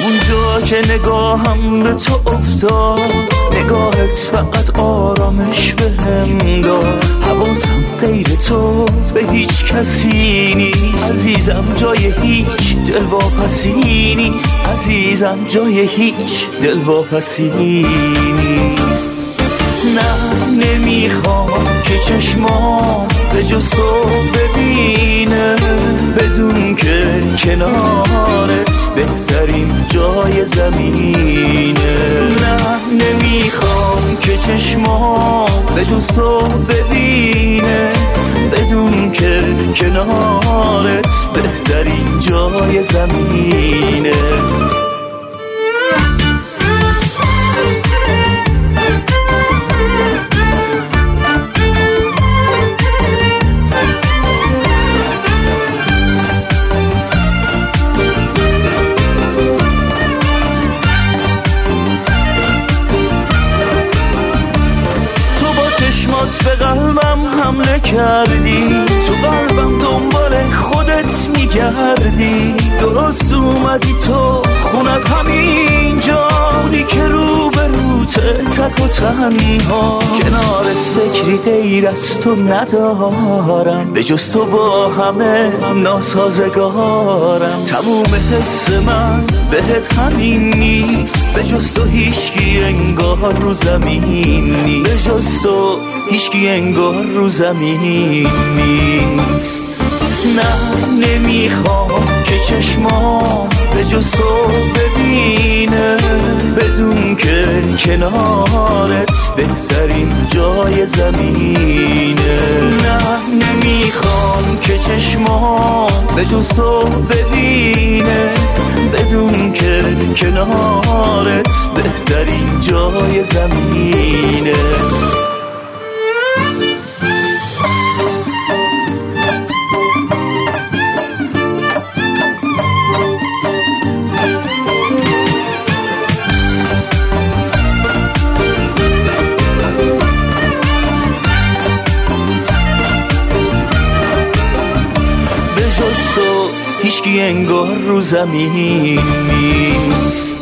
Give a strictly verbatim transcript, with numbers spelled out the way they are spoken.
همون جا که نگاهم به تو افتاد، نگاهت فقط آرامش بهم داد. حواسم غیر تو به هیچ کسی نیست عزیزم، جای هیچ دلواپسی نیست عزیزم، جای هیچ دلواپسی نیست. نه نمیخوام که چشمام به جز تو ببینه، بدون که کنارت بهترین جای زمینه. نه نمیخوام که چشمام به جز تو ببینه، بدون که کنارت بهترین جای زمینه. به قلبم حمله کردی، تو قلبم دنبال خودت میگردی. درست اومدی تو خونت همینجا بودی که رو به روت تک و تنها. کنارت فکری غیر از تو ندارم، به جز تو با همه ناسازگارم. تموم حس من بهت همین نیست، به جز تو هیچکی انگار رو زمین نیست، به جز تو هیچکی انگار رو زمین نیست. نه نمیخوام که چشمام به جز تو ببینه، بدون که کنارت بهترین جای زمینه. نه نمیخوام که چشمام به جز تو ببینه، بدون که کنارت بهترین جای زمینه. هیچکی انگار رو زمین نیست.